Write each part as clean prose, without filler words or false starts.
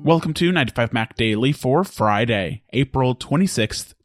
Welcome to 95Mac Daily for Friday, April 26th,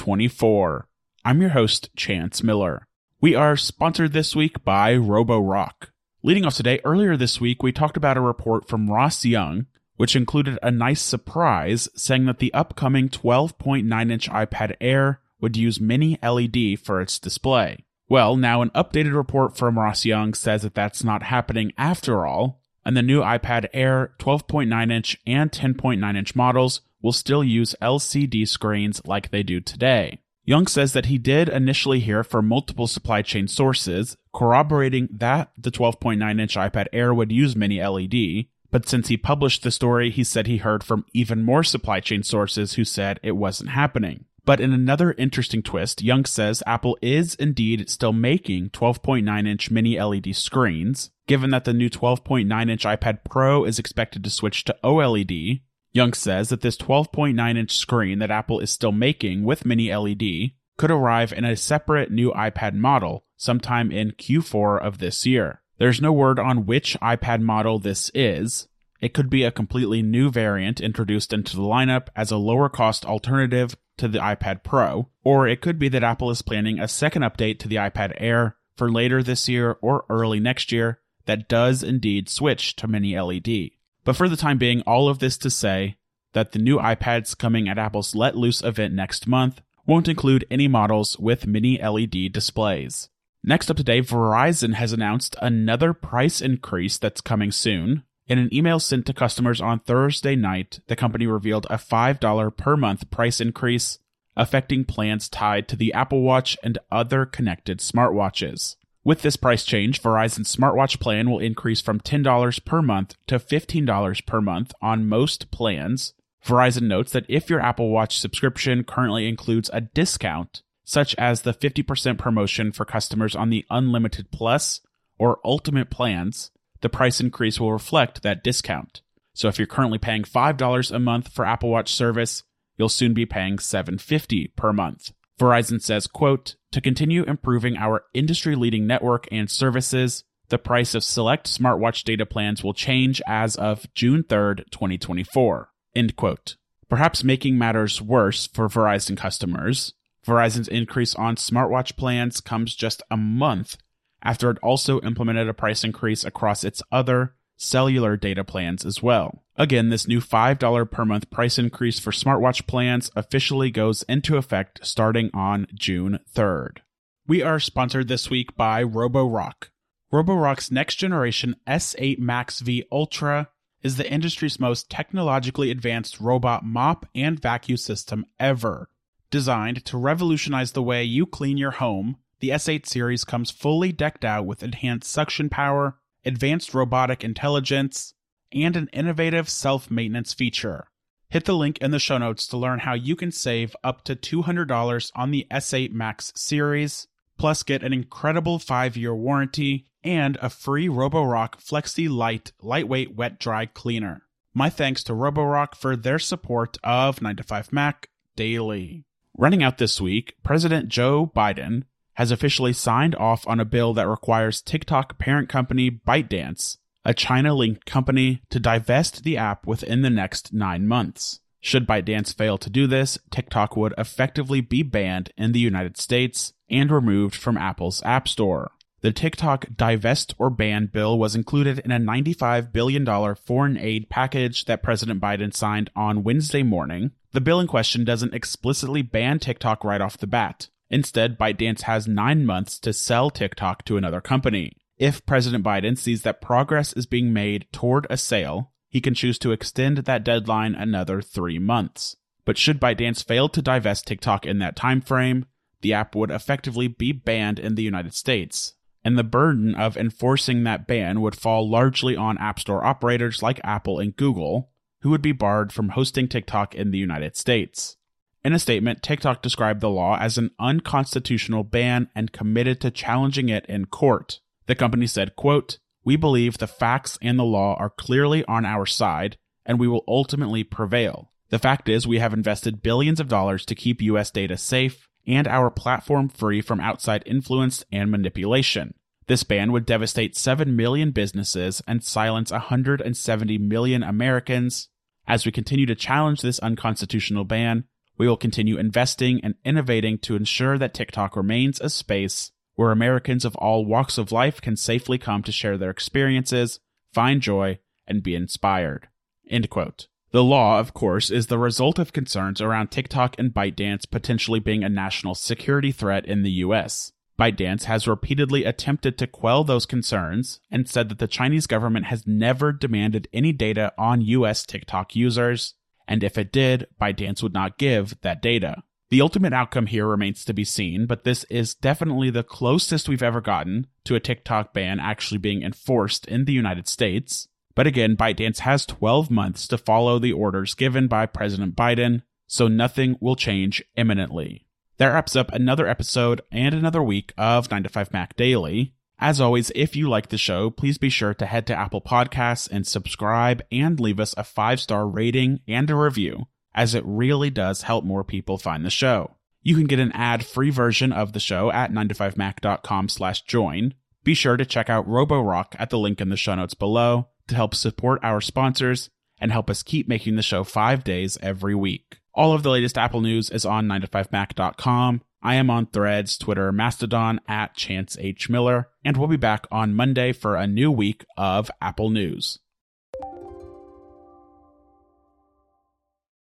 2024. I'm your host, Chance Miller. We are sponsored this week by Roborock. Leading off today, earlier this week, we talked about a report from Ross Young, which included a nice surprise saying that the upcoming 12.9-inch iPad Air would use Mini LED for its display. Well, now an updated report from Ross Young says that that's not happening after all, and the new iPad Air 12.9-inch and 10.9-inch models will still use LCD screens like they do today. Young says that he did initially hear from multiple supply chain sources corroborating that the 12.9-inch iPad Air would use Mini LED, but since he published the story, he said he heard from even more supply chain sources who said it wasn't happening. But in another interesting twist, Young says Apple is indeed still making 12.9-inch Mini LED screens, given that the new 12.9-inch iPad Pro is expected to switch to OLED. Young says that this 12.9-inch screen that Apple is still making with Mini LED could arrive in a separate new iPad model sometime in Q4 of this year. There's no word on which iPad model this is. It could be a completely new variant introduced into the lineup as a lower-cost alternative to the iPad Pro, or it could be that Apple is planning a second update to the iPad Air for later this year or early next year that does indeed switch to Mini LED. But for the time being, all of this to say that the new iPads coming at Apple's Let Loose event next month won't include any models with Mini LED displays. Next up today, Verizon has announced another price increase that's coming soon. In an email sent to customers on Thursday night, the company revealed a $5 per month price increase affecting plans tied to the Apple Watch and other connected smartwatches. With this price change, Verizon's smartwatch plan will increase from $10 per month to $15 per month on most plans. Verizon notes that if your Apple Watch subscription currently includes a discount, such as the 50% promotion for customers on the Unlimited Plus or Ultimate plans, the price increase will reflect that discount. So if you're currently paying $5 a month for Apple Watch service, you'll soon be paying $7.50 per month. Verizon says, quote, "To continue improving our industry-leading network and services, the price of select smartwatch data plans will change as of June 3rd, 2024. End quote. Perhaps making matters worse for Verizon customers, Verizon's increase on smartwatch plans comes just a month after it also implemented a price increase across its other cellular data plans as well. Again, this new $5 per month price increase for smartwatch plans officially goes into effect starting on June 3rd. We are sponsored this week by Roborock. Roborock's next generation S8 Max V Ultra is the industry's most technologically advanced robot mop and vacuum system ever. Designed to revolutionize the way you clean your home, the S8 series comes fully decked out with enhanced suction power, advanced robotic intelligence, and an innovative self-maintenance feature. Hit the link in the show notes to learn how you can save up to $200 on the S8 Max series, plus get an incredible 5-year warranty and a free Roborock Flexi Light lightweight wet-dry cleaner. My thanks to Roborock for their support of 9to5Mac Daily. Running out this week, President Joe Biden has officially signed off on a bill that requires TikTok parent company ByteDance, a China-linked company, to divest the app within the next 9 months. Should ByteDance fail to do this, TikTok would effectively be banned in the United States and removed from Apple's App Store. The TikTok divest or ban bill was included in a $95 billion foreign aid package that President Biden signed on Wednesday morning. The bill in question doesn't explicitly ban TikTok right off the bat. Instead, ByteDance has 9 months to sell TikTok to another company. If President Biden sees that progress is being made toward a sale, he can choose to extend that deadline another 3 months. But should ByteDance fail to divest TikTok in that time frame, the app would effectively be banned in the United States. And the burden of enforcing that ban would fall largely on App Store operators like Apple and Google, who would be barred from hosting TikTok in the United States. In a statement, TikTok described the law as an unconstitutional ban and committed to challenging it in court. The company said, quote, "We believe the facts and the law are clearly on our side, and we will ultimately prevail. The fact is we have invested billions of dollars to keep U.S. data safe and our platform free from outside influence and manipulation. This ban would devastate 7 million businesses and silence 170 million Americans. As we continue to challenge this unconstitutional ban, we will continue investing and innovating to ensure that TikTok remains a space where Americans of all walks of life can safely come to share their experiences, find joy, and be inspired. End quote. The law, of course, is the result of concerns around TikTok and ByteDance potentially being a national security threat in the US. ByteDance has repeatedly attempted to quell those concerns and said that the Chinese government has never demanded any data on US TikTok users, and if it did, ByteDance would not give that data. The ultimate outcome here remains to be seen, but this is definitely the closest we've ever gotten to a TikTok ban actually being enforced in the United States. But again, ByteDance has 12 months to follow the orders given by President Biden, so nothing will change imminently. That wraps up another episode and another week of 9to5Mac Daily. As always, if you like the show, please be sure to head to Apple Podcasts and subscribe and leave us a 5-star rating and a review, as it really does help more people find the show. You can get an ad-free version of the show at 9to5mac.com/join. Be sure to check out Roborock at the link in the show notes below to help support our sponsors and help us keep making the show 5 days every week. All of the latest Apple news is on 9to5mac.com. I am on Threads, Twitter, Mastodon at Chance H. Miller, and we'll be back on Monday for a new week of Apple news.